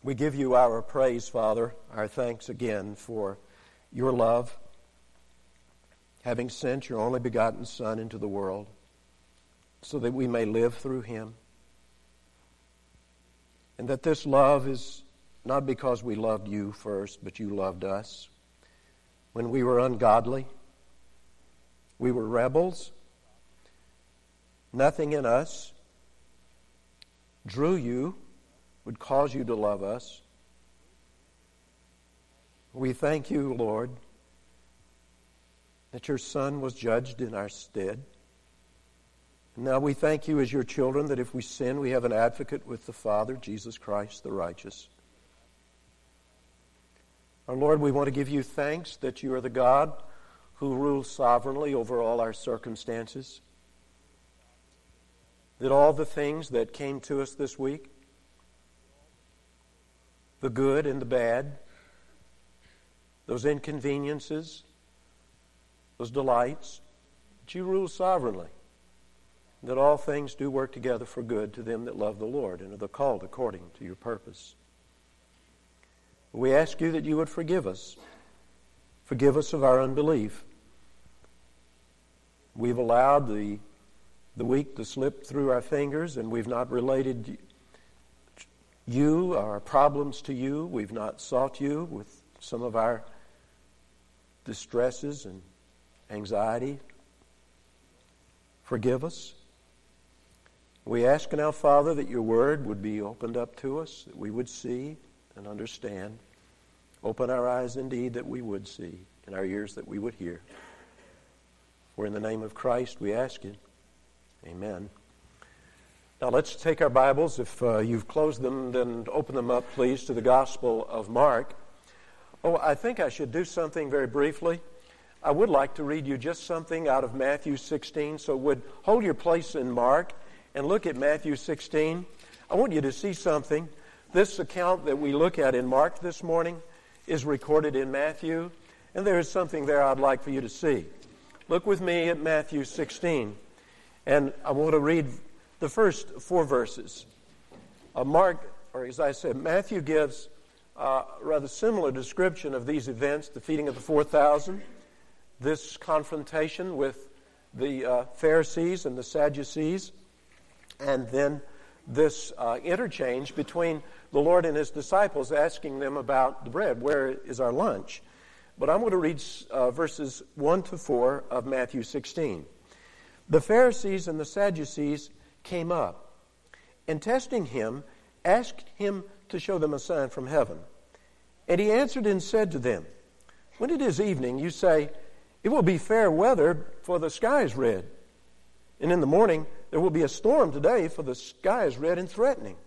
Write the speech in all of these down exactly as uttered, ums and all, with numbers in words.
We give you our praise, Father, our thanks again for your love, having sent your only begotten Son into the world so that we may live through him. And that this love is not because we loved you first, but you loved us. When we were ungodly, we were rebels. Nothing in us drew you, would cause you to love us. We thank you, Lord, that your Son was judged in our stead. And now we thank you as your children that if we sin, we have an advocate with the Father, Jesus Christ the righteous. Our Lord, we want to give you thanks that you are the God who rules sovereignly over all our circumstances. That all the things that came to us this week, the good and the bad, those inconveniences, those delights, that you rule sovereignly. That all things do work together for good to them that love the Lord and are the called according to your purpose. We ask you that you would forgive us. Forgive us of our unbelief. We've allowed the, the week to slip through our fingers, and we've not related you, our problems to you. We've not sought you with some of our distresses and anxiety. Forgive us. We ask now, Father, that your word would be opened up to us, that we would see and understand. Open our eyes indeed that we would see, and our ears that we would hear. For in the name of Christ we ask it. Amen. Now let's take our Bibles. If uh, you've closed them, then open them up, please, to the Gospel of Mark. Oh, I think I should do something very briefly. I would like to read you just something out of Matthew sixteen, so would hold your place in Mark and look at Matthew sixteen. I want you to see something. This account that we look at in Mark this morning is recorded in Matthew, and there is something there I'd like for you to see. Look with me at Matthew sixteen, and I want to read the first four verses. Uh, Mark, or as I said, Matthew gives a rather similar description of these events, the feeding of the four thousand, this confrontation with the uh, Pharisees and the Sadducees, and then this uh, interchange between the Lord and his disciples asking them about the bread. Where is our lunch? But I'm going to read uh, verses one to four of Matthew sixteen. The Pharisees and the Sadducees came up, and testing him, asked him to show them a sign from heaven. And he answered and said to them, when it is evening, you say, it will be fair weather, for the sky is red. And in the morning, there will be a storm today, for the sky is red and threatening.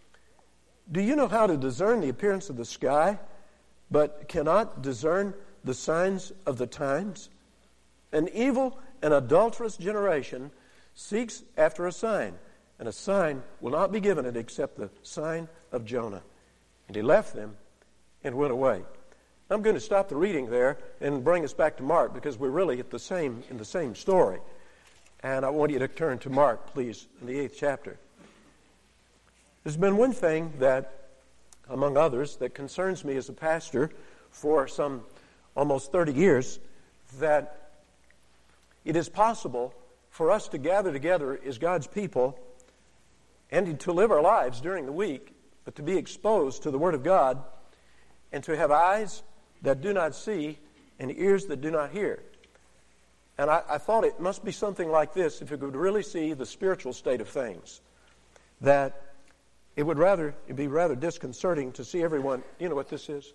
Do you know how to discern the appearance of the sky, but cannot discern the signs of the times? An evil and adulterous generation seeks after a sign, and a sign will not be given it except the sign of Jonah. And he left them and went away. I'm going to stop the reading there and bring us back to Mark, because we're really at the same in the same story. And I want you to turn to Mark, please, in the eighth chapter. There's been one thing that, among others, that concerns me as a pastor for some almost thirty years, that it is possible for us to gather together as God's people and to live our lives during the week, but to be exposed to the Word of God and to have eyes that do not see and ears that do not hear. And I, I thought it must be something like this if you could really see the spiritual state of things, that it would rather it'd be rather disconcerting to see everyone. You know what this is?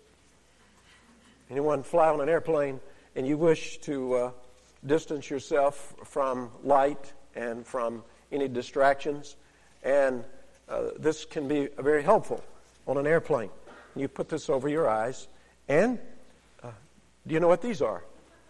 Anyone fly on an airplane and you wish to uh, distance yourself from light and from any distractions, and uh, this can be very helpful on an airplane. You put this over your eyes, and uh, do you know what these are?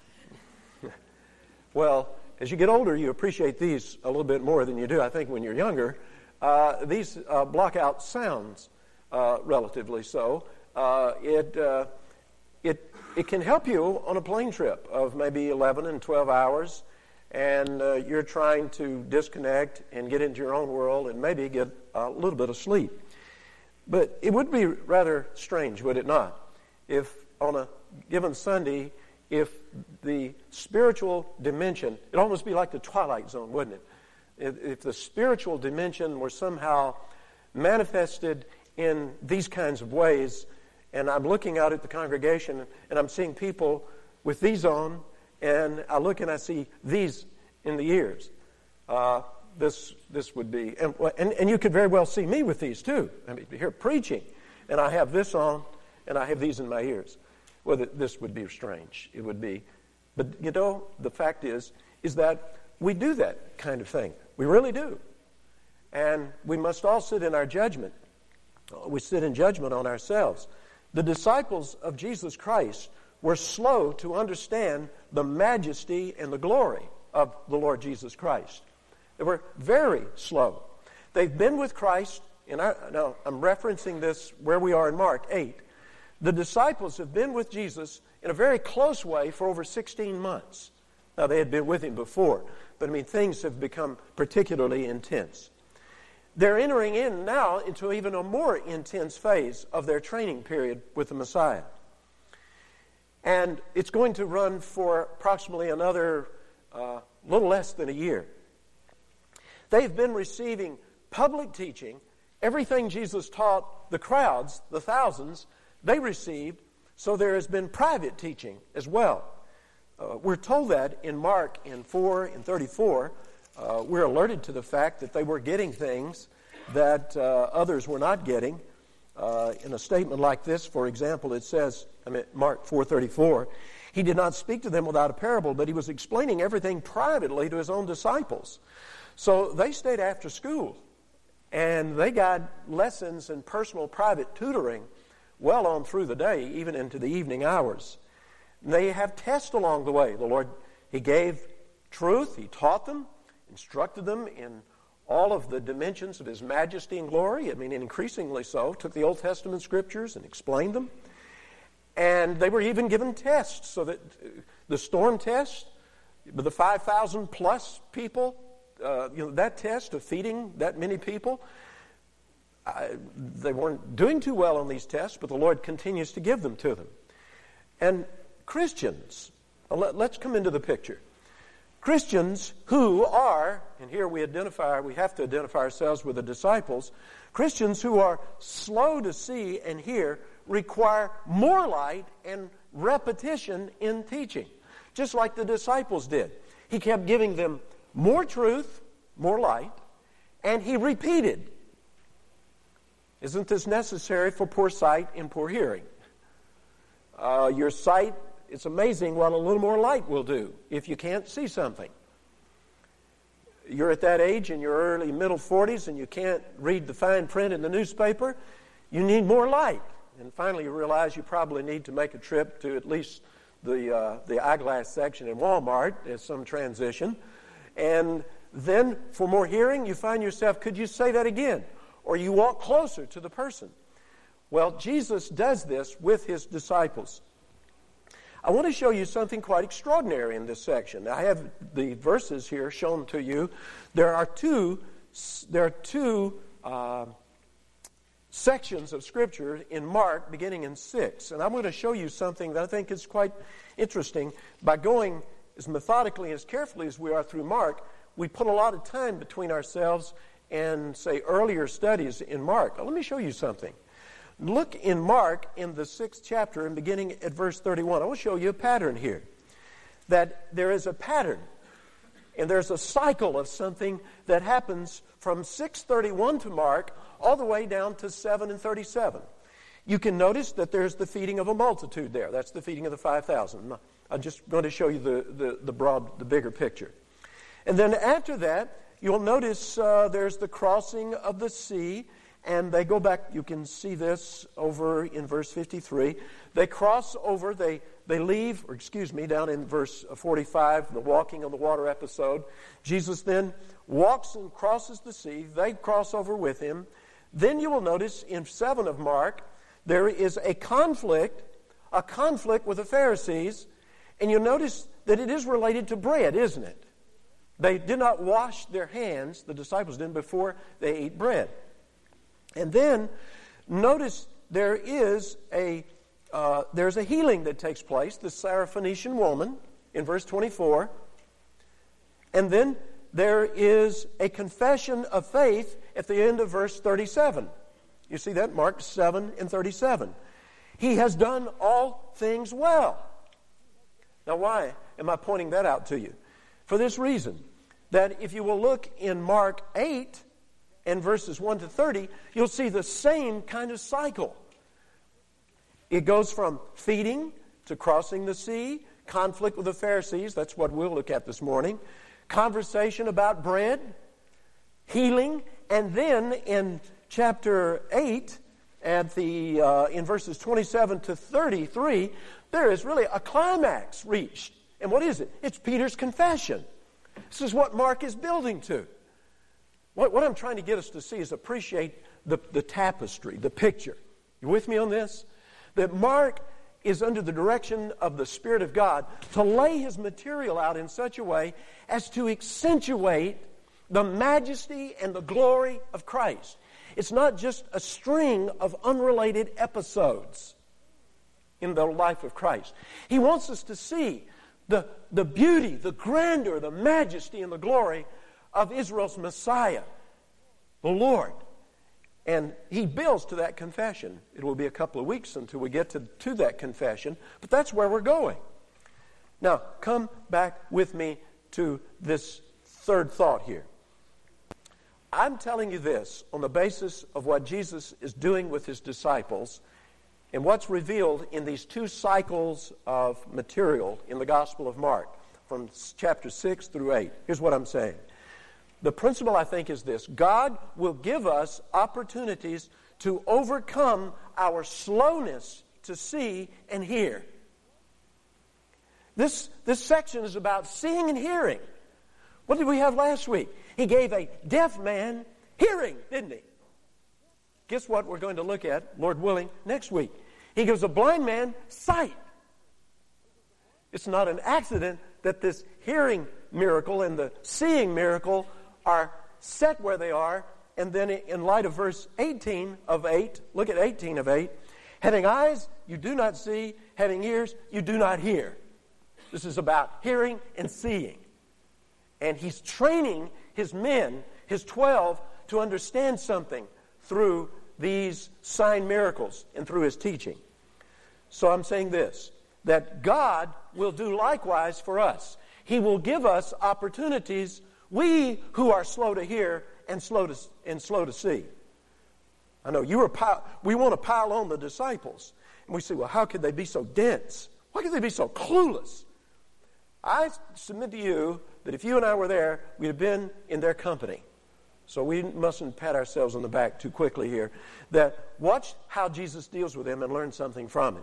Well, as you get older, you appreciate these a little bit more than you do, I think, when you're younger. Uh, these uh, block out sounds, uh, relatively so. Uh, it uh, it it can help you on a plane trip of maybe eleven and twelve hours, and uh, you're trying to disconnect and get into your own world and maybe get a little bit of sleep. But it would be rather strange, would it not, if on a given Sunday, if the spiritual dimension, it'd almost be like the Twilight Zone, wouldn't it? If, if the spiritual dimension were somehow manifested in these kinds of ways, and I'm looking out at the congregation and I'm seeing people with these on, and I look and I see these in the ears. Uh, this this would be, and, and and you could very well see me with these too. I mean, here preaching, and I have this on, and I have these in my ears. Well, this would be strange. It would be, but you know, the fact is, is that we do that kind of thing. We really do, and we must all sit in our judgment. We sit in judgment on ourselves. The disciples of Jesus Christ were slow to understand the majesty and the glory of the Lord Jesus Christ. They were very slow. They've been with Christ, and I, now I'm referencing this where we are in Mark eight. The disciples have been with Jesus in a very close way for over sixteen months. Now, they had been with him before, but I mean, things have become particularly intense. They're entering in now into even a more intense phase of their training period with the Messiah. And it's going to run for approximately another uh, little less than a year. They've been receiving public teaching. Everything Jesus taught the crowds, the thousands, they received. So there has been private teaching as well. Uh, we're told that in Mark in four and thirty-four. Uh, we're alerted to the fact that they were getting things that uh, others were not getting. Uh, in a statement like this, for example, it says, I mean, Mark four thirty-four, he did not speak to them without a parable, but he was explaining everything privately to his own disciples. So they stayed after school, and they got lessons and personal private tutoring well on through the day, even into the evening hours. And they have tests along the way. The Lord, he gave truth, he taught them, instructed them in all of the dimensions of his majesty and glory. I mean, increasingly so. Took the Old Testament scriptures and explained them. And they were even given tests, so that the storm test, the five thousand plus people, uh, you know, that test of feeding that many people, uh, they weren't doing too well on these tests, but the Lord continues to give them to them. And Christians, let, let's come into the picture. Christians who are, and here we identify, we have to identify ourselves with the disciples, Christians who are slow to see and hear require more light and repetition in teaching, just like the disciples did. He kept giving them more truth, more light, and he repeated. Isn't this necessary for poor sight and poor hearing? Uh, your sight, it's amazing what a little more light will do if you can't see something. You're at that age in your early middle forties and you can't read the fine print in the newspaper. You need more light. And finally you realize you probably need to make a trip to at least the uh, the eyeglass section in Walmart as some transition. And then for more hearing, you find yourself, could you say that again? Or you walk closer to the person. Well, Jesus does this with his disciples. I want to show you something quite extraordinary in this section. I have the verses here shown to you. There are two, there are two uh, sections of Scripture in Mark beginning in six. And I'm going to show you something that I think is quite interesting. By going as methodically, as carefully as we are through Mark, we put a lot of time between ourselves and, say, earlier studies in Mark. Now, let me show you something. Look in Mark in the sixth chapter and beginning at verse thirty-one. I will show you a pattern here. That there is a pattern and there's a cycle of something that happens from six thirty-one to Mark all the way down to seven and thirty-seven. You can notice that there's the feeding of a multitude there. That's the feeding of the five thousand. I'm just going to show you the, the, the broad, the bigger picture. And then after that, you'll notice uh, there's the crossing of the sea. And they go back, you can see this over in verse fifty-three. They cross over, they, they leave, or excuse me, down in verse forty-five, the walking on the water episode. Jesus then walks and crosses the sea. They cross over with him. Then you will notice in seven of Mark, there is a conflict, a conflict with the Pharisees. And you'll notice that it is related to bread, isn't it? They did not wash their hands, the disciples didn't, before they ate bread. And then notice there is a uh, there's a healing that takes place, the Syrophoenician woman in verse twenty-four. And then there is a confession of faith at the end of verse thirty-seven. You see that? Mark seven and thirty-seven. He has done all things well. Now, why am I pointing that out to you? For this reason, that if you will look in Mark eight and verses one to thirty, you'll see the same kind of cycle. It goes from feeding to crossing the sea, conflict with the Pharisees, that's what we'll look at this morning, conversation about bread, healing, and then in chapter eight, at the uh, in verses twenty-seven to thirty-three, there is really a climax reached. And what is it? It's Peter's confession. This is what Mark is building to. What, what I'm trying to get us to see is appreciate the, the tapestry, the picture. You with me on this? That Mark is under the direction of the Spirit of God to lay his material out in such a way as to accentuate the majesty and the glory of Christ. It's not just a string of unrelated episodes in the life of Christ. He wants us to see the, the beauty, the grandeur, the majesty, and the glory of Israel's Messiah, the Lord. And he builds to that confession. It will be a couple of weeks until we get to, to that confession, but that's where we're going. Now, come back with me to this third thought here. I'm telling you this on the basis of what Jesus is doing with his disciples and what's revealed in these two cycles of material in the Gospel of Mark, from chapter six through eight. Here's what I'm saying. The principle, I think, is this. God will give us opportunities to overcome our slowness to see and hear. This, this section is about seeing and hearing. What did we have last week? He gave a deaf man hearing, didn't he? Guess what we're going to look at, Lord willing, next week? He gives a blind man sight. It's not an accident that this hearing miracle and the seeing miracle are set where they are. And then in light of verse eighteen of eight, look at eighteen of eight. Having eyes, you do not see. Having ears, you do not hear. This is about hearing and seeing. And he's training his men, his twelve, to understand something through these sign miracles and through his teaching. So I'm saying this, that God will do likewise for us. He will give us opportunities, we who are slow to hear and slow to, and slow to see. I know you were pile, we want to pile on the disciples. And we say, well, how could they be so dense? Why could they be so clueless? I submit to you that if you and I were there, we'd have been in their company. So we mustn't pat ourselves on the back too quickly here. That watch how Jesus deals with them and learn something from it.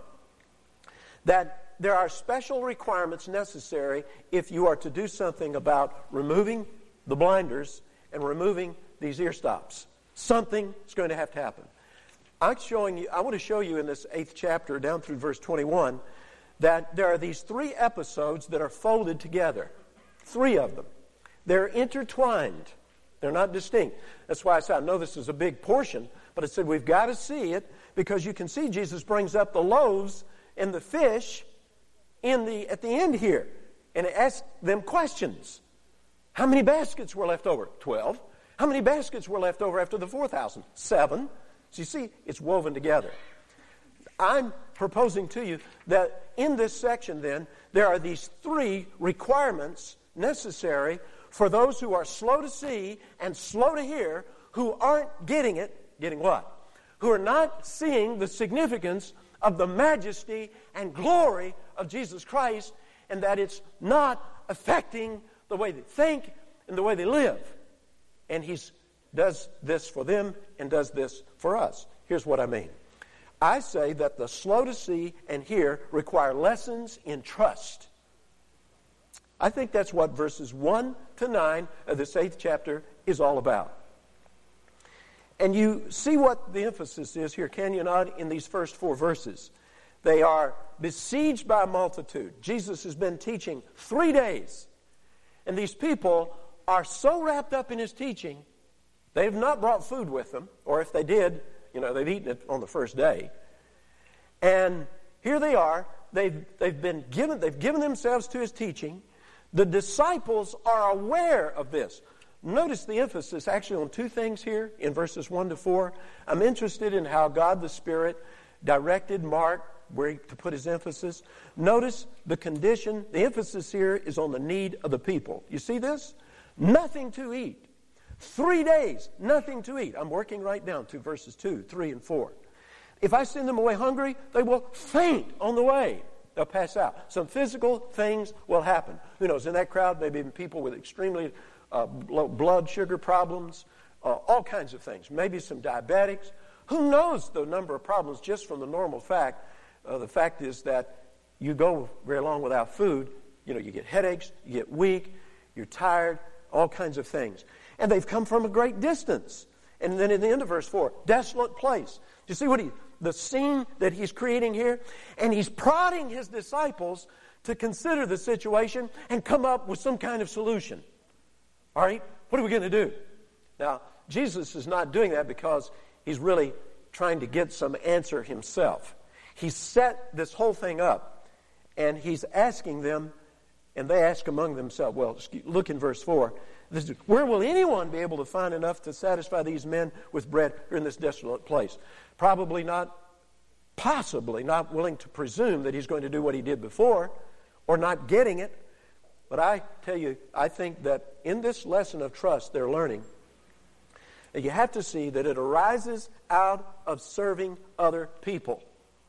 That there are special requirements necessary if you are to do something about removing the blinders and removing these ear stops. Something is going to have to happen. I'm showing you, I want to show you in this eighth chapter down through verse twenty-one that there are these three episodes that are folded together. Three of them. They're intertwined. They're not distinct. That's why I said, I know this is a big portion, but I said we've got to see it because you can see Jesus brings up the loaves and the fish in the at the end here. And it asks them questions. How many baskets were left over? Twelve. How many baskets were left over after the four thousand? Seven. So you see, it's woven together. I'm proposing to you that in this section then, there are these three requirements necessary for those who are slow to see and slow to hear, who aren't getting it, getting what? Who are not seeing the significance of the majesty and glory of Jesus Christ, and that it's not affecting the way they think and the way they live. And he does this for them and does this for us. Here's what I mean. I say that the slow to see and hear require lessons in trust. I think that's what verses one to nine of this eighth chapter is all about. And you see what the emphasis is here, can you not, in these first four verses? They are besieged by a multitude. Jesus has been teaching three days. And these people are so wrapped up in his teaching, they have not brought food with them, or if they did, You know, they've eaten it on the first day. And here they are. They've, they've been given, they've given themselves to his teaching. The disciples are aware of this. Notice the emphasis actually on two things here in verses one to four. I'm interested in how God the Spirit directed Mark where he, to put his emphasis. Notice the condition. The emphasis here is on the need of the people. You see this? Nothing to eat. Three days, nothing to eat. I'm working right down to verses two, three, and four. If I send them away hungry, they will faint on the way. They'll pass out. Some physical things will happen. Who knows? In that crowd, maybe even people with extremely uh, low blood sugar problems, uh, all kinds of things. Maybe some diabetics. Who knows the number of problems just from the normal fact? Uh, the fact is that you go very long without food. You know, you get headaches, you get weak, you're tired, all kinds of things. And they've come from a great distance. And then in the end of verse four, desolate place. Do you see what he, the scene that he's creating here? And he's prodding his disciples to consider the situation and come up with some kind of solution. All right, what are we going to do? Now, Jesus is not doing that because he's really trying to get some answer himself. He set this whole thing up, and he's asking them, and they ask among themselves. Well, look in verse four. This is, where will anyone be able to find enough to satisfy these men with bread here in this desolate place? Probably not, possibly not willing to presume that he's going to do what he did before, or not getting it. But I tell you, I think that in this lesson of trust they're learning, that you have to see that it arises out of serving other people.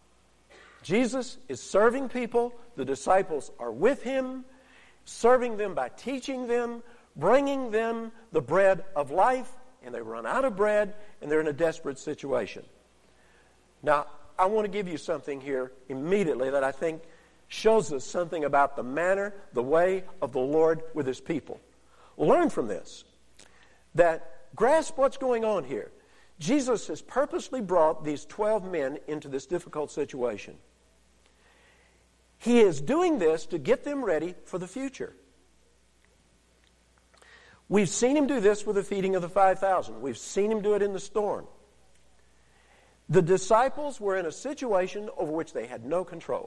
Jesus is serving people. The disciples are with him, serving them by teaching them, bringing them the bread of life, and they run out of bread, and they're in a desperate situation. Now, I want to give you something here immediately that I think shows us something about the manner, the way of the Lord with his people. Learn from this, that grasp what's going on here. Jesus has purposely brought these twelve men into this difficult situation. He is doing this to get them ready for the future. We've seen him do this with the feeding of the five thousand. We've seen him do it in the storm. The disciples were in a situation over which they had no control.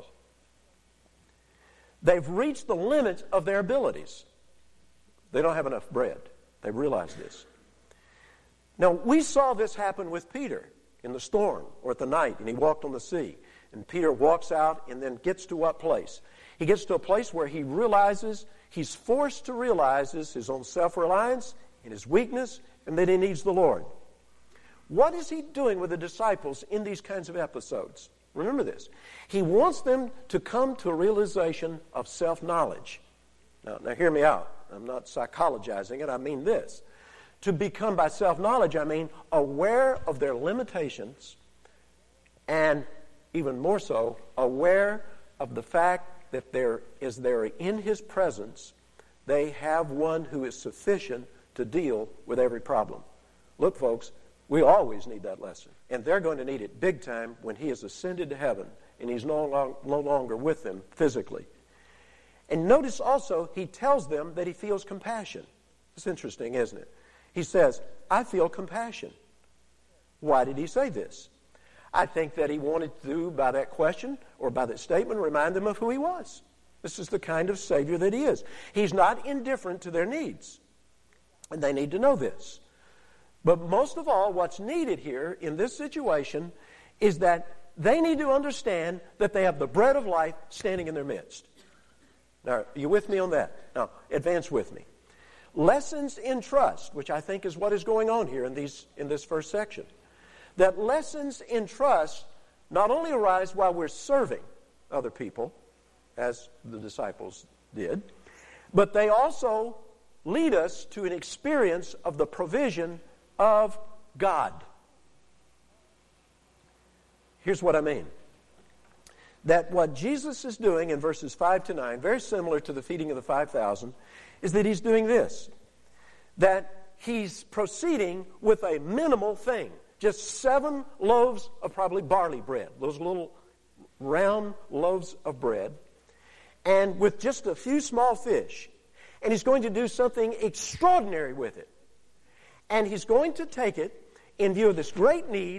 They've reached the limits of their abilities. They don't have enough bread. They realize this. Now, we saw this happen with Peter in the storm or at the night, and he walked on the sea. And Peter walks out and then gets to what place? He gets to a place where he realizes, he's forced to realize his own self-reliance and his weakness, and that he needs the Lord. What is he doing with the disciples in these kinds of episodes? Remember this. He wants them to come to a realization of self-knowledge. Now, now hear me out. I'm not psychologizing it. I mean this. To become by self-knowledge, I mean aware of their limitations, and even more so, aware of the fact that there is there in his presence, they have one who is sufficient to deal with every problem. Look, folks, we always need that lesson. And they're going to need it big time when he has ascended to heaven and he's no, long, no longer with them physically. And notice also, he tells them that he feels compassion. It's interesting, isn't it? He says, I feel compassion. Why did he say this? I think that he wanted to, by that question or by that statement, remind them of who he was. This is the kind of Savior that he is. He's not indifferent to their needs. And they need to know this. But most of all, what's needed here in this situation is that they need to understand that they have the bread of life standing in their midst. Now, are you with me on that? Now, advance with me. Lessons in trust, which I think is what is going on here in these in this first section. That lessons in trust not only arise while we're serving other people, as the disciples did, but they also lead us to an experience of the provision of God. Here's what I mean. That what Jesus is doing in verses five to nine, very similar to the feeding of the five thousand, is that he's doing this. That he's proceeding with a minimal thing. Just seven loaves of probably barley bread. Those little round loaves of bread. And with just a few small fish. And he's going to do something extraordinary with it. And he's going to take it in view of this great need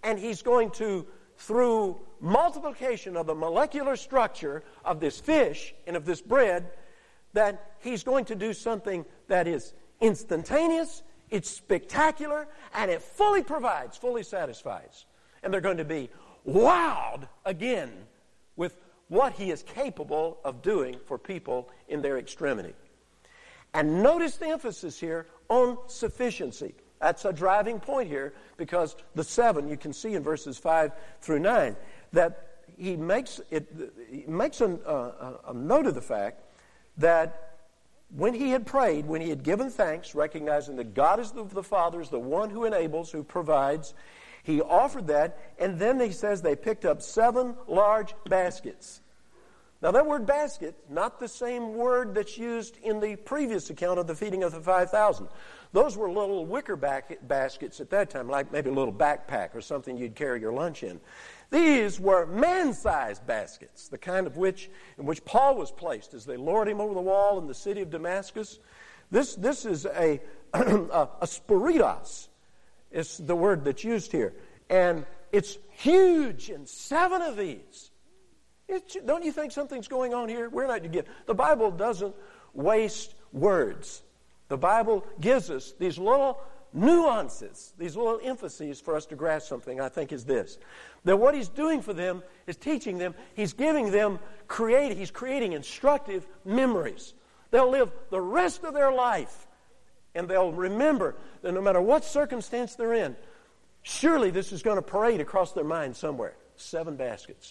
and he's going to, through multiplication of the molecular structure of this fish and of this bread, that he's going to do something that is instantaneous, it's spectacular, and it fully provides, fully satisfies. And they're going to be wowed again with what he is capable of doing for people in their extremity. And notice the emphasis here on sufficiency. That's a driving point here, because the seven, you can see in verses five through nine, that he makes it he makes a, a, a note of the fact that when he had prayed, when he had given thanks, recognizing that God is the, the Father, is the one who enables, who provides, he offered that, and then he says they picked up seven large baskets. Now that word basket, not the same word that's used in the previous account of the feeding of the five thousand. Those were little wicker back- baskets at that time, like maybe a little backpack or something you'd carry your lunch in. These were man-sized baskets, the kind of which in which Paul was placed as they lowered him over the wall in the city of Damascus. This, this is a, a, a spiritos, is the word that's used here. And it's huge, and seven of these. It, don't you think something's going on here? We're not to get. The Bible doesn't waste words. The Bible gives us these little nuances, these little emphases for us to grasp something, I think, is this. That what he's doing for them is teaching them, he's giving them, create, he's creating instructive memories. They'll live the rest of their life, and they'll remember that no matter what circumstance they're in, surely this is going to parade across their mind somewhere. Seven baskets.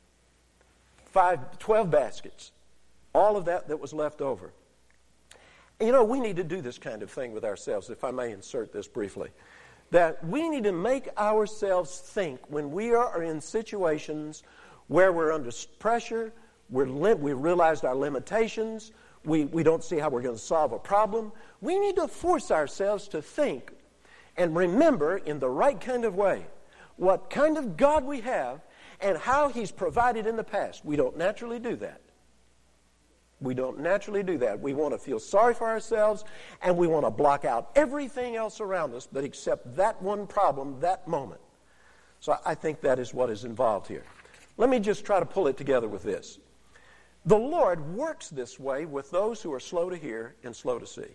Five, twelve baskets. All of that that was left over. And you know, we need to do this kind of thing with ourselves, if I may insert this briefly. That we need to make ourselves think when we are in situations where we're under pressure, we're lim- we realized our limitations, we, we don't see how we're going to solve a problem. We need to force ourselves to think and remember in the right kind of way what kind of God we have and how he's provided in the past. We don't naturally do that. We don't naturally do that. We want to feel sorry for ourselves, and we want to block out everything else around us but except that one problem, that moment. So I think that is what is involved here. Let me just try to pull it together with this. The Lord works this way with those who are slow to hear and slow to see.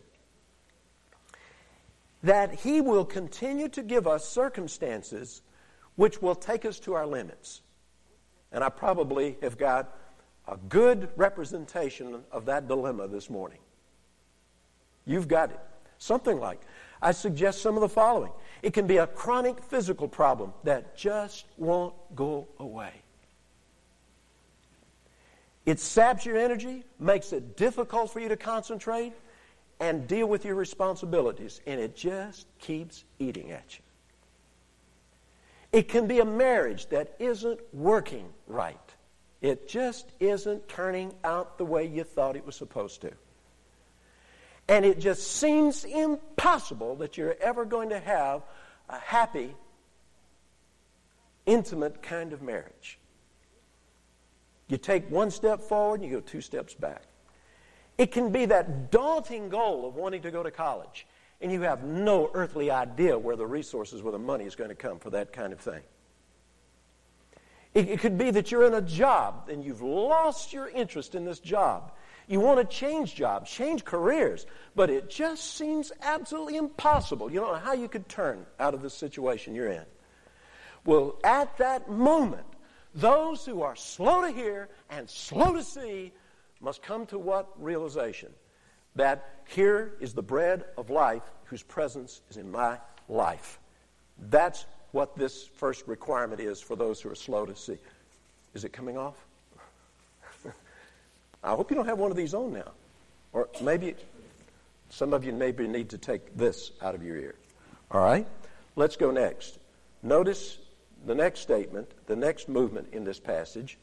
That he will continue to give us circumstances which will take us to our limits. And I probably have got a good representation of that dilemma this morning. You've got it. Something like, I suggest some of the following. It can be a chronic physical problem that just won't go away. It saps your energy, makes it difficult for you to concentrate and deal with your responsibilities, and it just keeps eating at you. It can be a marriage that isn't working right. It just isn't turning out the way you thought it was supposed to. And it just seems impossible that you're ever going to have a happy, intimate kind of marriage. You take one step forward and you go two steps back. It can be that daunting goal of wanting to go to college, and you have no earthly idea where the resources, where the money is going to come for that kind of thing. It, it could be that you're in a job and you've lost your interest in this job. You want to change jobs, change careers, but it just seems absolutely impossible. You don't know how you could turn out of the situation you're in. Well, at that moment, those who are slow to hear and slow to see must come to what realization? That here is the bread of life whose presence is in my life. That's what this first requirement is for those who are slow to see. Is it coming off? I hope you don't have one of these on now. Or maybe some of you maybe need to take this out of your ear. All right? Let's go next. Notice the next statement, the next movement in this passage.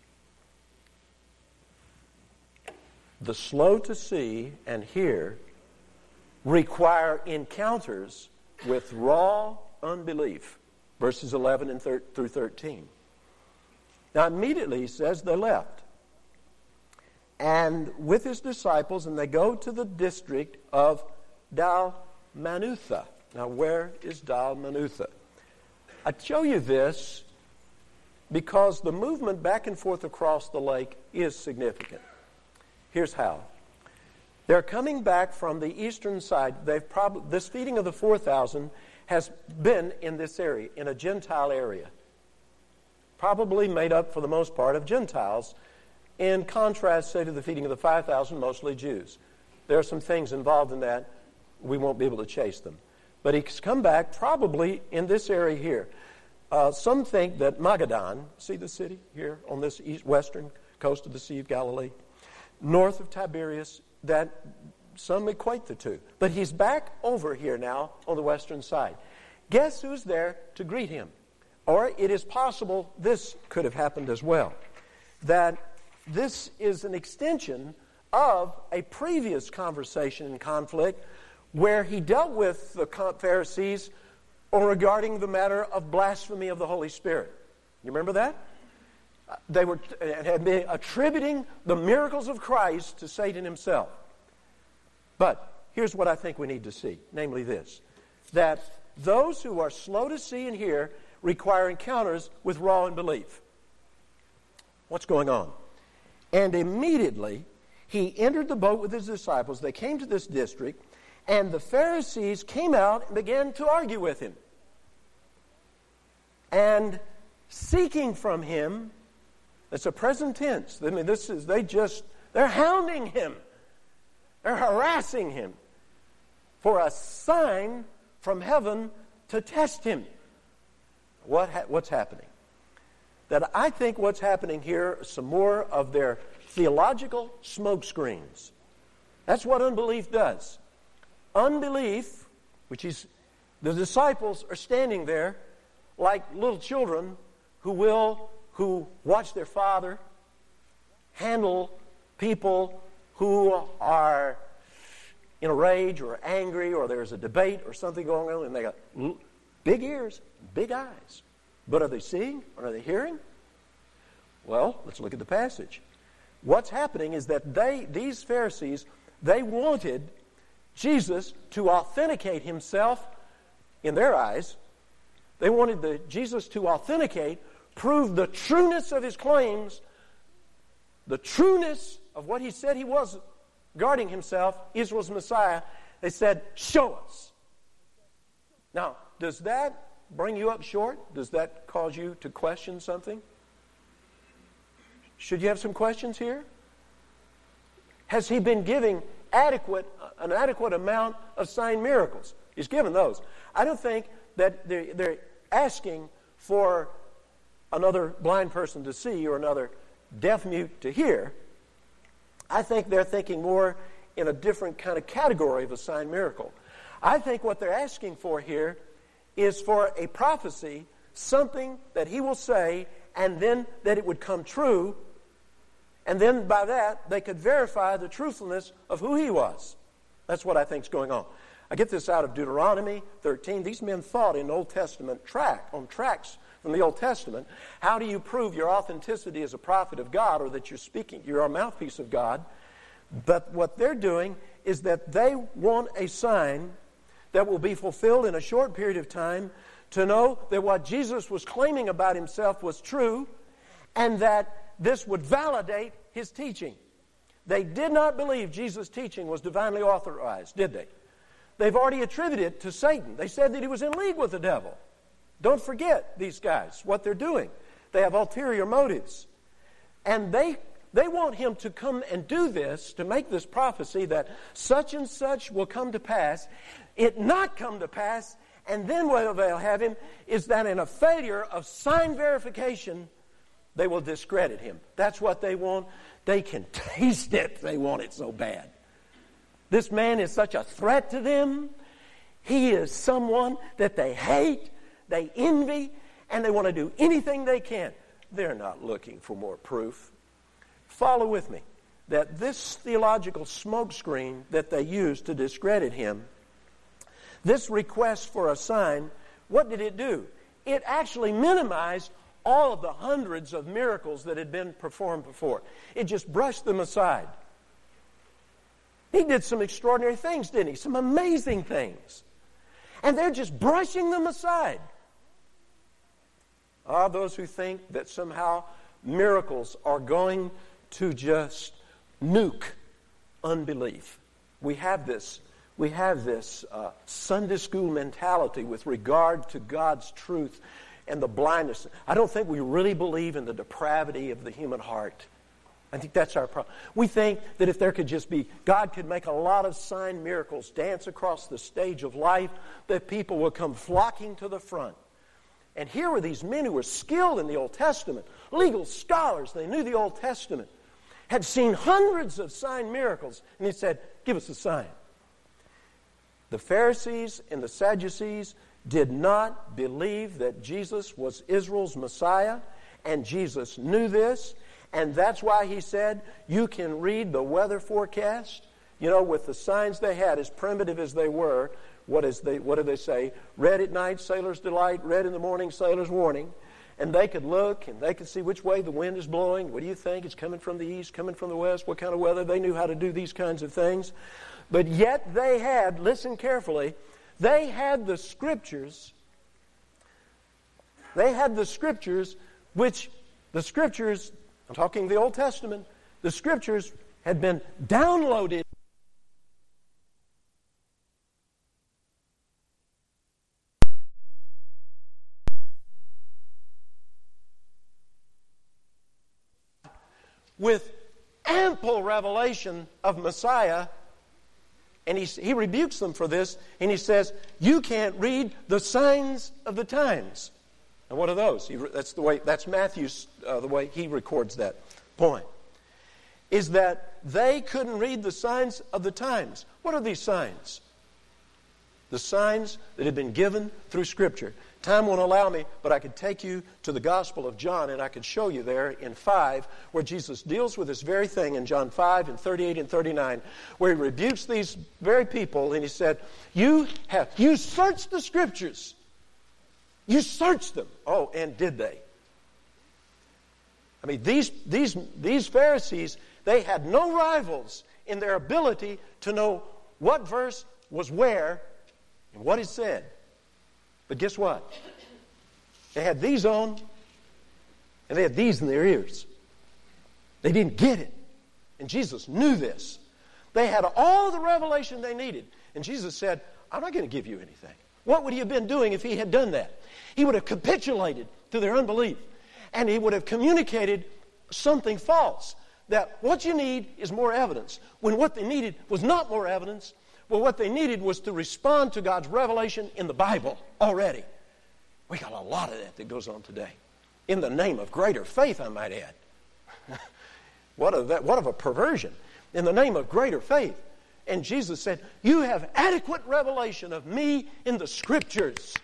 The slow to see and hear require encounters with raw unbelief. Verses eleven and thir- through thirteen. Now immediately he says they left. And with his disciples, and they go to the district of Dalmanutha. Now where is Dalmanutha? I show you this because the movement back and forth across the lake is significant. Here's how. They're coming back from the eastern side. They've probably this feeding of the four thousand has been in this area, in a Gentile area. Probably made up for the most part of Gentiles. In contrast, say, to the feeding of the five thousand, mostly Jews. There are some things involved in that. We won't be able to chase them. But he's come back probably in this area here. Uh, some think that Magadan, see the city here on this east, western coast of the Sea of Galilee, north of Tiberias, that some equate the two. But he's back over here now on the western side. Guess who's there to greet him? Or it is possible this could have happened as well. That this is an extension of a previous conversation and conflict where he dealt with the Pharisees regarding the matter of blasphemy of the Holy Spirit. You remember that? They were had been attributing the miracles of Christ to Satan himself. But here's what I think we need to see, namely this, that those who are slow to see and hear require encounters with raw unbelief. What's going on? And immediately he entered the boat with his disciples. They came to this district, and the Pharisees came out and began to argue with him. And seeking from him, it's a present tense. I mean, this is, they just, they're hounding him. They're harassing him for a sign from heaven to test him. What ha- what's happening? That I think what's happening here is some more of their theological smoke screens. That's what unbelief does. Unbelief, which is, the disciples are standing there like little children who will, who watch their father handle people who are in a rage or angry, or there's a debate or something going on, and they got big ears, big eyes. But are they seeing or are they hearing? Well, let's look at the passage. What's happening is that they, these Pharisees, they wanted Jesus to authenticate himself in their eyes. They wanted the, Jesus to authenticate, prove the trueness of his claims, the trueness of what he said he was regarding himself, Israel's Messiah. They said, show us. Now, does that bring you up short? Does that cause you to question something? Should you have some questions here? Has he been giving adequate, an adequate amount of sign miracles? He's given those. I don't think that they're, they're asking for another blind person to see or another deaf mute to hear. I think they're thinking more in a different kind of category of a sign miracle. I think what they're asking for here is for a prophecy, something that he will say, and then that it would come true, and then by that they could verify the truthfulness of who he was. That's what I think is going on. I get this out of Deuteronomy thirteen. These men thought in Old Testament track, on tracks from the Old Testament, how do you prove your authenticity as a prophet of God, or that you're speaking, you're a mouthpiece of God? But what they're doing is that they want a sign that will be fulfilled in a short period of time to know that what Jesus was claiming about himself was true, and that this would validate his teaching. They did not believe Jesus' teaching was divinely authorized, did they? They've already attributed it to Satan. They said that he was in league with the devil. Don't forget these guys, what they're doing. They have ulterior motives. And they they want him to come and do this, to make this prophecy that such and such will come to pass, it not come to pass, and then what they'll have him is that in a failure of sign verification, they will discredit him. That's what they want. They can taste it. They want it so bad. This man is such a threat to them. He is someone that they hate, they envy, and they want to do anything they can. They're not looking for more proof. Follow with me that this theological smokescreen that they used to discredit him, this request for a sign, what did it do? It actually minimized all of the hundreds of miracles that had been performed before. It just brushed them aside. He did some extraordinary things, didn't he? Some amazing things. And they're just brushing them aside. Ah, those who think that somehow miracles are going to just nuke unbelief. We have this, we have this uh, Sunday school mentality with regard to God's truth and the blindness. I don't think we really believe in the depravity of the human heart. I think that's our problem. We think that if there could just be, God could make a lot of sign miracles dance across the stage of life, that people would come flocking to the front. And here were these men who were skilled in the Old Testament, legal scholars, they knew the Old Testament, had seen hundreds of sign miracles, and he said, give us a sign. The Pharisees and the Sadducees did not believe that Jesus was Israel's Messiah, and Jesus knew this. And that's why he said, you can read the weather forecast. You know, with the signs they had, as primitive as they were, what is they, what do they say? Red at night, sailor's delight. Red in the morning, sailor's warning. And they could look, and they could see which way the wind is blowing. What do you think? It's coming from the east, coming from the west. What kind of weather? They knew how to do these kinds of things. But yet they had, listen carefully, they had the Scriptures. They had the Scriptures, which the Scriptures... I'm talking the Old Testament. The Scriptures had been downloaded with ample revelation of Messiah. And he, he rebukes them for this, and he says, you can't read the signs of the times. And what are those? He, that's the way. That's Matthew's uh, the way he records that point. Is that they couldn't read the signs of the times. What are these signs? The signs that had been given through Scripture. Time won't allow me, but I could take you to the Gospel of John, and I could show you there in five, where Jesus deals with this very thing in John five and thirty-eight and thirty-nine, where he rebukes these very people, and he said, "You have you searched the Scriptures." You searched them. Oh, and did they? I mean, these, these, these Pharisees, they had no rivals in their ability to know what verse was where and what it said. But guess what? They had these on, and they had these in their ears. They didn't get it. And Jesus knew this. They had all the revelation they needed. And Jesus said, I'm not going to give you anything. What would he have been doing if he had done that? He would have capitulated to their unbelief. And he would have communicated something false. That what you need is more evidence. When what they needed was not more evidence. Well, what they needed was to respond to God's revelation in the Bible already. We got a lot of that that goes on today. In the name of greater faith, I might add. What of that? What of a perversion? In the name of greater faith. And Jesus said, you have adequate revelation of me in the Scriptures.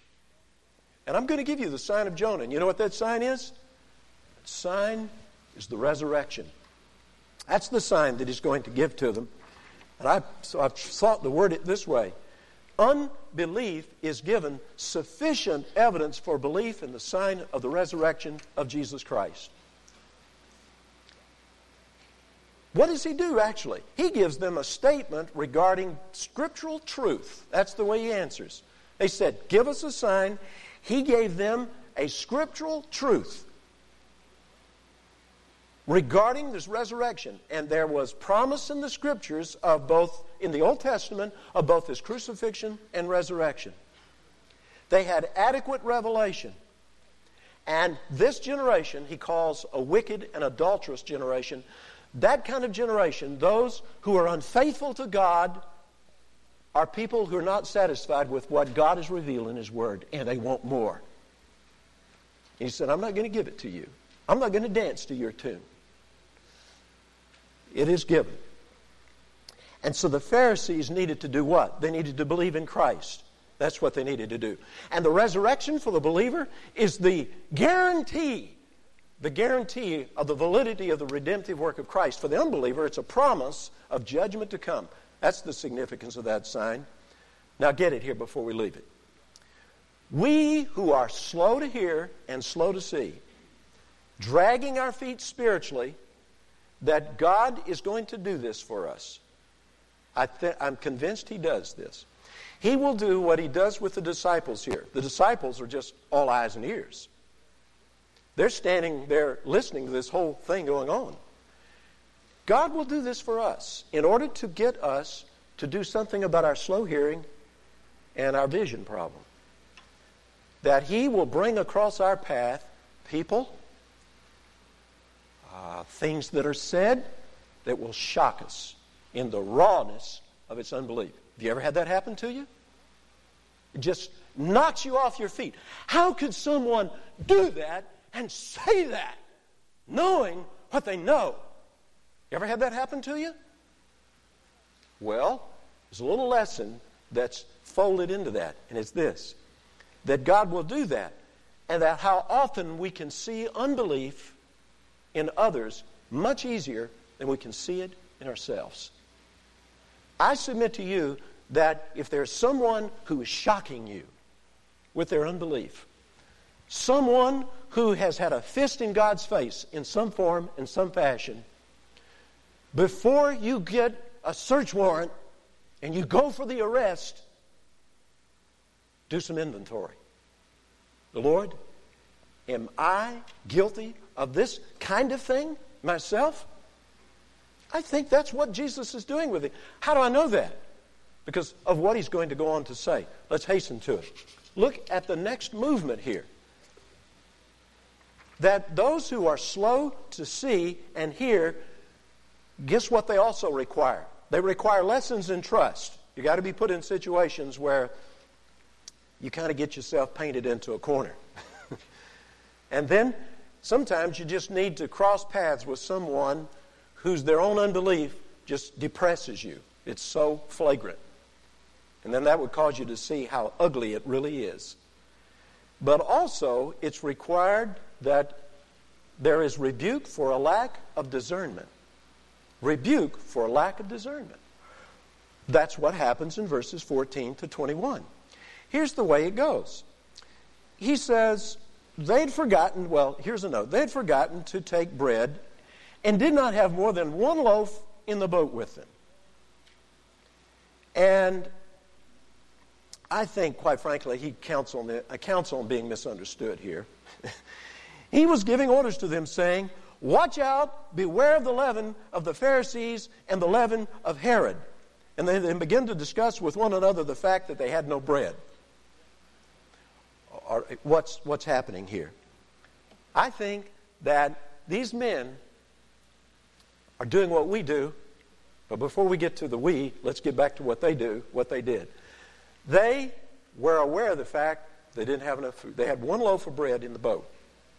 And I'm going to give you the sign of Jonah. And you know what that sign is? That sign is the resurrection. That's the sign that he's going to give to them. And I, so I've thought to word it this way. Unbelief is given sufficient evidence for belief in the sign of the resurrection of Jesus Christ. What does he do, actually? He gives them a statement regarding scriptural truth. That's the way he answers. They said, give us a sign. He gave them a scriptural truth regarding this resurrection. And there was promise in the Scriptures of both, in the Old Testament, of both his crucifixion and resurrection. They had adequate revelation. And this generation, he calls a wicked and adulterous generation. That kind of generation, those who are unfaithful to God, are people who are not satisfied with what God has revealed in his Word, and they want more. He said, I'm not going to give it to you. I'm not going to dance to your tune. It is given. And so the Pharisees needed to do what? They needed to believe in Christ. That's what they needed to do. And the resurrection for the believer is the guarantee, the guarantee of the validity of the redemptive work of Christ. For the unbeliever, it's a promise of judgment to come. That's the significance of that sign. Now get it here before we leave it. We who are slow to hear and slow to see, dragging our feet spiritually, that God is going to do this for us. I th- I'm convinced he does this. He will do what he does with the disciples here. The disciples are just all eyes and ears. They're standing there listening to this whole thing going on. God will do this for us in order to get us to do something about our slow hearing and our vision problem. That He will bring across our path people, uh, things that are said that will shock us in the rawness of its unbelief. Have you ever had that happen to you? It just knocks you off your feet. How could someone do that and say that, knowing what they know? You ever had that happen to you? Well, there's a little lesson that's folded into that, and it's this: that God will do that, and that how often we can see unbelief in others much easier than we can see it in ourselves. I submit to you that if there's someone who is shocking you with their unbelief, someone who has had a fist in God's face in some form, in some fashion, before you get a search warrant and you go for the arrest, do some inventory. Lord, am I guilty of this kind of thing myself? I think that's what Jesus is doing with it. How do I know that? Because of what He's going to go on to say. Let's hasten to it. Look at the next movement here. That those who are slow to see and hear, guess what they also require? They require lessons in trust. You got to be put in situations where you kind of get yourself painted into a corner. And then sometimes you just need to cross paths with someone whose their own unbelief just depresses you. It's so flagrant. And then that would cause you to see how ugly it really is. But also, it's required that there is rebuke for a lack of discernment. Rebuke for a lack of discernment. That's what happens in verses fourteen to twenty-one. Here's the way it goes. He says, they'd forgotten, well, here's a note. They'd forgotten to take bread and did not have more than one loaf in the boat with them. And I think, quite frankly, he counts on, the, uh, counts on being misunderstood here. He was giving orders to them saying, watch out, beware of the leaven of the Pharisees and the leaven of Herod. And they then begin to discuss with one another the fact that they had no bread. Or what's, what's happening here? I think that these men are doing what we do, but before we get to the we, let's get back to what they do, what they did. They were aware of the fact they didn't have enough food. They had one loaf of bread in the boat.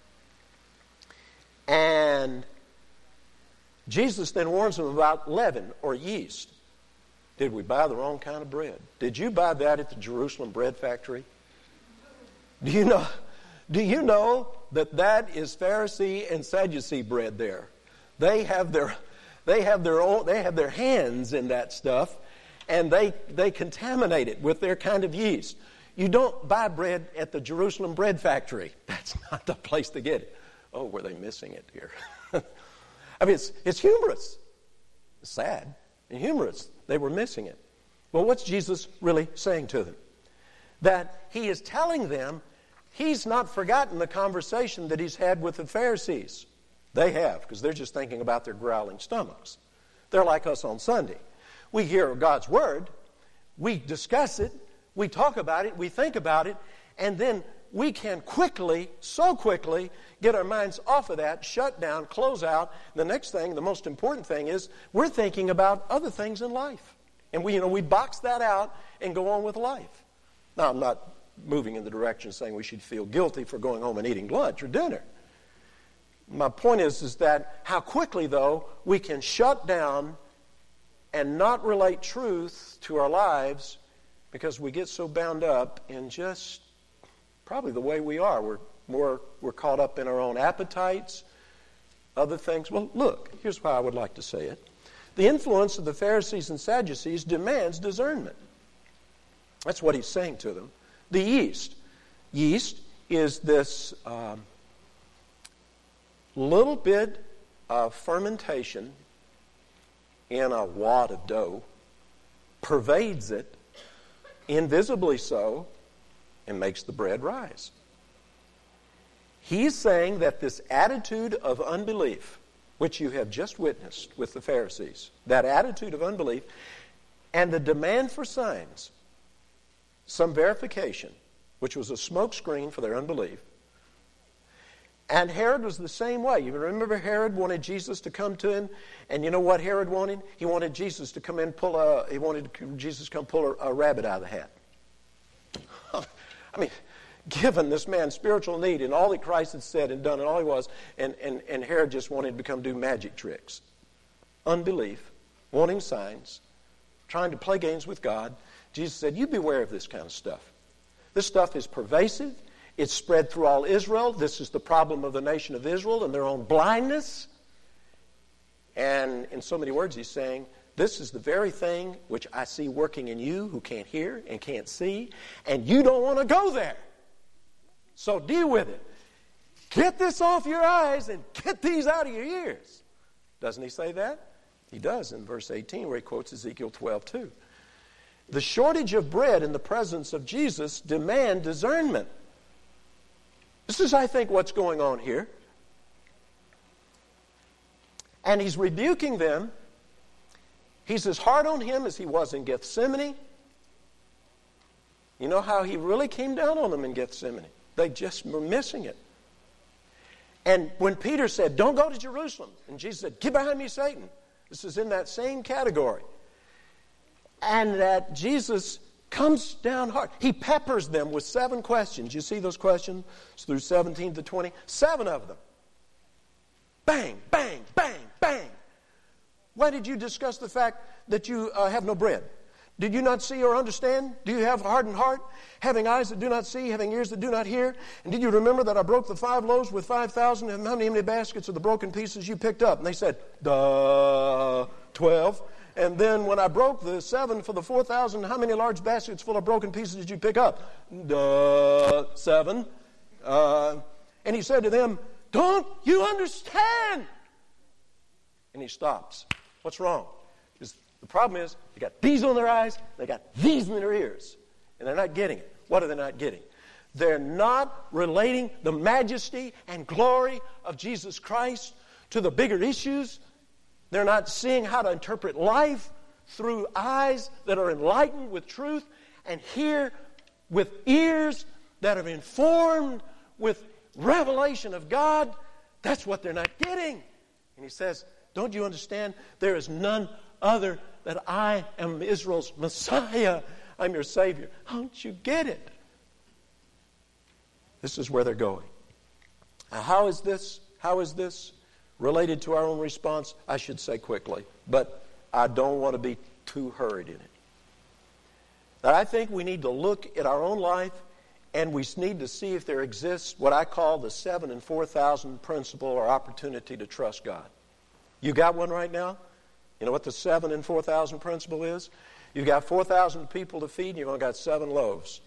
And Jesus then warns them about leaven or yeast. Did we buy the wrong kind of bread? Did you buy that at the Jerusalem bread factory? Do you know, do you know that that is Pharisee and Sadducee bread there? They have their, they have their own, they have their hands in that stuff, and they, they contaminate it with their kind of yeast. You don't buy bread at the Jerusalem bread factory. That's not the place to get it. Oh, were they missing it here? I mean, it's, it's humorous. It's sad and humorous. They were missing it. Well, what's Jesus really saying to them? That He is telling them He's not forgotten the conversation that He's had with the Pharisees. They have, because they're just thinking about their growling stomachs. They're like us on Sunday. We hear God's Word, we discuss it, we talk about it, we think about it, and then we can quickly, so quickly, get our minds off of that, shut down, close out. The next thing, the most important thing is we're thinking about other things in life. And we, you know, we box that out and go on with life. Now, I'm not moving in the direction saying we should feel guilty for going home and eating lunch or dinner. My point is, is that how quickly, though, we can shut down and not relate truth to our lives because we get so bound up in just probably the way we are. We're more we're caught up in our own appetites, other things. Well, look, here's how I would like to say it. The influence of the Pharisees and Sadducees demands discernment. That's what He's saying to them. The yeast. Yeast is this um, little bit of fermentation in a wad of dough, pervades it, invisibly so, and makes the bread rise. He's saying that this attitude of unbelief, which you have just witnessed with the Pharisees, that attitude of unbelief and the demand for signs, some verification, which was a smokescreen for their unbelief. And Herod was the same way. You remember Herod wanted Jesus to come to him, and you know what Herod wanted? He wanted Jesus to come in, pull a. He wanted Jesus to come pull a, a rabbit out of the hat. I mean, given this man's spiritual need and all that Christ had said and done and all he was, and, and, and Herod just wanted to come do magic tricks. Unbelief, wanting signs, trying to play games with God. Jesus said, you beware of this kind of stuff. This stuff is pervasive. It's spread through all Israel. This is the problem of the nation of Israel and their own blindness. And in so many words, he's saying, this is the very thing which I see working in you who can't hear and can't see, and you don't want to go there. So deal with it. Get this off your eyes and get these out of your ears. Doesn't he say that? He does in verse eighteen, where he quotes Ezekiel twelve two. The shortage of bread in the presence of Jesus demand discernment. This is, I think, what's going on here. And he's rebuking them. He's as hard on him as he was in Gethsemane. You know how he really came down on them in Gethsemane. They just were missing it. And when Peter said, don't go to Jerusalem, and Jesus said, get behind me, Satan. This is in that same category. And that Jesus comes down hard. He peppers them with seven questions. You see those questions through seventeen to twenty? Seven of them. Bang, bang, bang, bang. Why did you discuss the fact that you uh, have no bread? Did you not see or understand? Do you have a hardened heart? Having eyes that do not see, having ears that do not hear? And did you remember that I broke the five loaves with five thousand, and how many, how many baskets of the broken pieces you picked up? And they said, duh, twelve. And then when I broke the seven for the four thousand, how many large baskets full of broken pieces did you pick up? Duh, seven. Uh, and he said to them, don't you understand? And he stops. What's wrong? Because the problem is, they got these on their eyes, they got these in their ears. And they're not getting it. What are they not getting? They're not relating the majesty and glory of Jesus Christ to the bigger issues. They're not seeing how to interpret life through eyes that are enlightened with truth and hear with ears that are informed with revelation of God. That's what they're not getting. And he says, don't you understand? There is none other that I am Israel's Messiah. I'm your Savior. Don't you get it? This is where they're going. Now, how is this? How is this related to our own response? I should say quickly, but I don't want to be too hurried in it. That I think we need to look at our own life, and we need to see if there exists what I call the seven and four thousand principle or opportunity to trust God. You got one right now? You know what the seven and four thousand principle is? You've got four thousand people to feed, and you've only got seven loaves.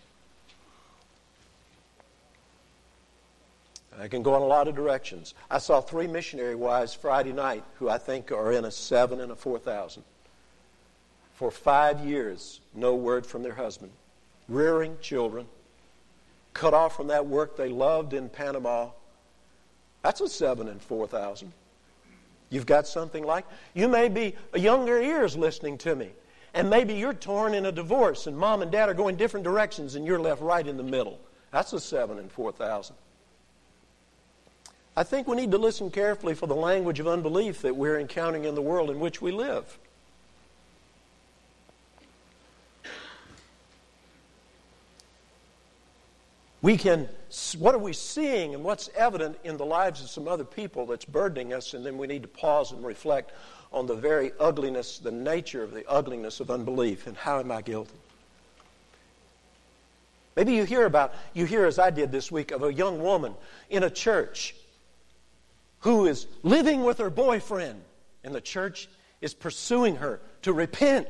I can go in a lot of directions. I saw three missionary wives Friday night who I think are in a seven and a four thousand. For five years, no word from their husband. Rearing children. Cut off from that work they loved in Panama. That's a seven and four thousand. You've got something like, you may be younger ears listening to me. And maybe you're torn in a divorce and mom and dad are going different directions and you're left right in the middle. That's a seven and four thousand. I think we need to listen carefully for the language of unbelief that we're encountering in the world in which we live. We can, what are we seeing and what's evident in the lives of some other people that's burdening us, and then we need to pause and reflect on the very ugliness, the nature of the ugliness of unbelief, and how am I guilty? Maybe you hear about, you hear as I did this week, of a young woman in a church who is living with her boyfriend, and the church is pursuing her to repent.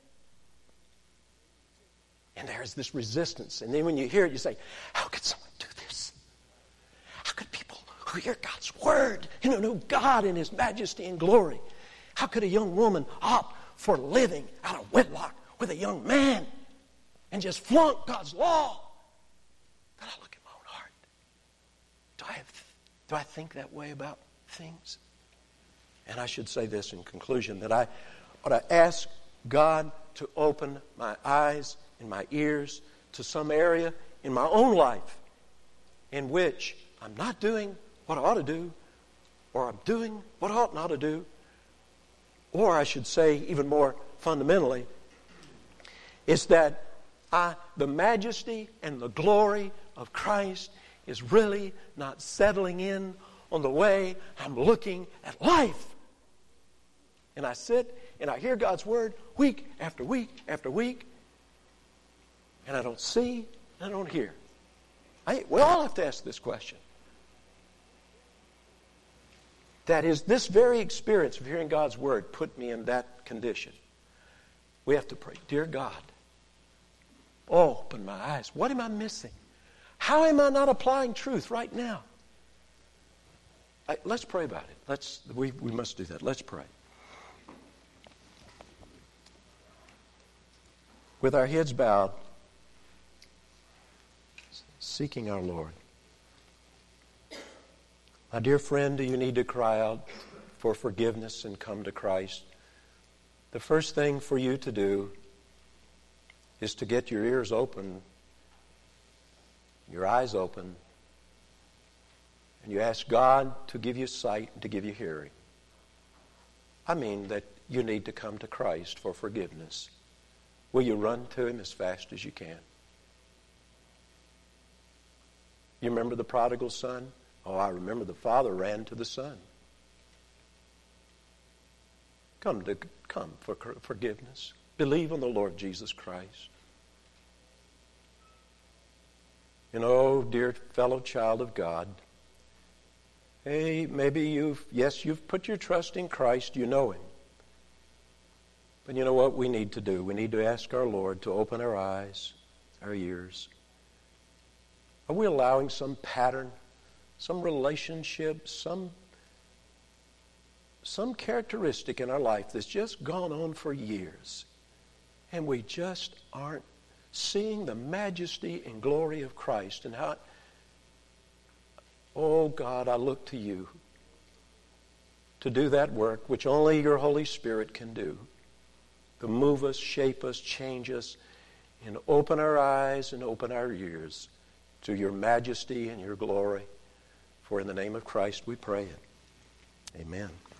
And there's this resistance. And then when you hear it, you say, how could someone do this? How could people who hear God's word and who know God in His majesty and glory, how could a young woman opt for living out of wedlock with a young man and just flaunt God's law? Then I look at my own heart. Do I have Do I think that way about things? And I should say this in conclusion, that I ought to ask God to open my eyes and my ears to some area in my own life in which I'm not doing what I ought to do, or I'm doing what I ought not to do, or I should say even more fundamentally, is that I, the majesty and the glory of Christ is really not settling in on the way I'm looking at life. And I sit and I hear God's Word week after week after week, and I don't see and I don't hear. I, we all have to ask this question. That is, this very experience of hearing God's Word put me in that condition. We have to pray, dear God, oh, open my eyes. What am I missing? How am I not applying truth right now? I, let's pray about it. Let's we, we must do that. Let's pray. With our heads bowed, seeking our Lord. My dear friend, do you need to cry out for forgiveness and come to Christ? The first thing for you to do is to get your ears open, your eyes open, and you ask God to give you sight and to give you hearing. I mean that you need to come to Christ for forgiveness. Will you run to Him as fast as you can? You remember the prodigal son? Oh, I remember the father ran to the son. Come to come for forgiveness. Believe on the Lord Jesus Christ. You know, dear fellow child of God, hey, maybe you've, yes, you've put your trust in Christ, you know Him. But you know what we need to do? We need to ask our Lord to open our eyes, our ears. Are we allowing some pattern, some relationship, some, some characteristic in our life that's just gone on for years, and we just aren't seeing the majesty and glory of Christ and how, oh God, I look to you to do that work which only your Holy Spirit can do, to move us, shape us, change us, and open our eyes and open our ears to your majesty and your glory. For in the name of Christ we pray it. Amen.